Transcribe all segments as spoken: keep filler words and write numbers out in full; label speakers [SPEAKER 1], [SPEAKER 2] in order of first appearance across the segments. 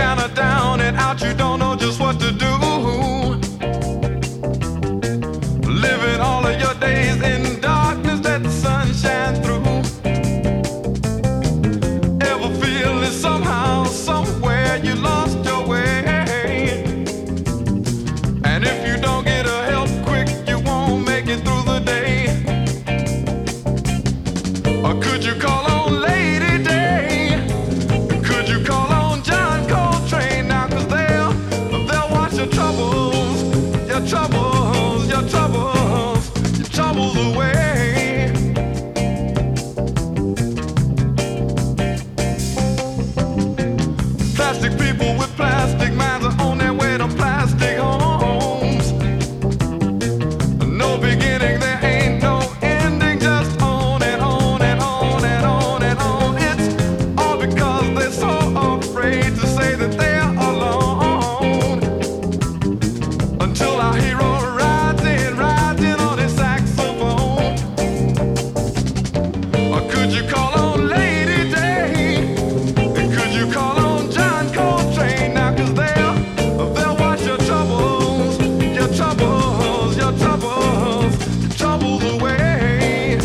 [SPEAKER 1] kinda down and out, you don't know just what to do. Living all of your days in darkness, let the sun shine through. Ever feel that somehow, somewhere you lost your way? And if you don't get a help quick, you won't make it through the day. Or could you call on Lady Day? Could you call on John Coltrane now? 'Cause they'll, they'll wash your troubles, your troubles, your troubles, your troubles away. Plastic people with plastic minds are on their way to plastic homes. No beginning, there ain't no ending, just on and on and on and on and on. It's all because they're so afraid to say that they're alone. Until our hero rides in, rides in on his saxophone. Or could you call on Lady Day? And could you call on John Coltrane now? 'Cause they'll, they'll wash your troubles, your troubles, your troubles, your troubles away.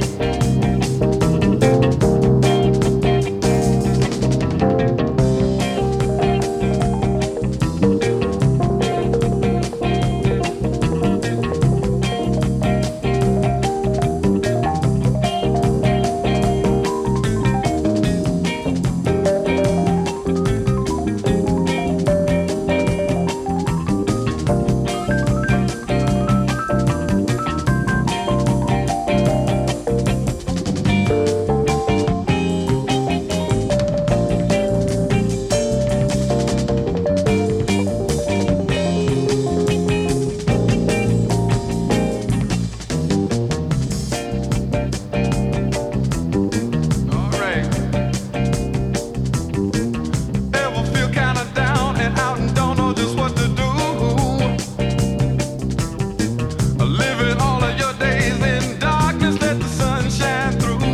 [SPEAKER 1] All right. Ever feel kinda down and out and don't know just what to do? Living all of your days in darkness, let the sun shine through.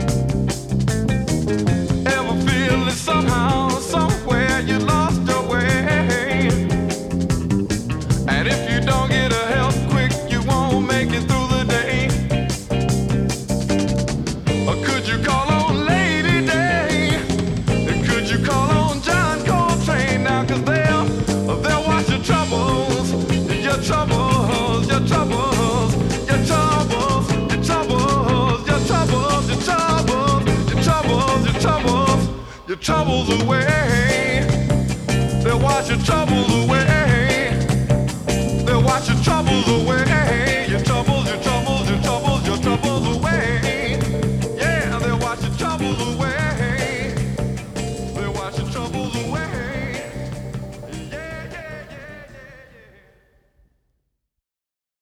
[SPEAKER 1] Ever feel that somehow, somewhere you lost your way? And if you don't get a help quick, you won't make it through the day. Or could you call on Lady Day? And could you call on John Coltrane now? 'Cause they'll, they'll wash your troubles, your troubles, your troubles, your troubles, your troubles, your troubles, your troubles, your troubles, your troubles, your troubles away. They'll wash your troubles away.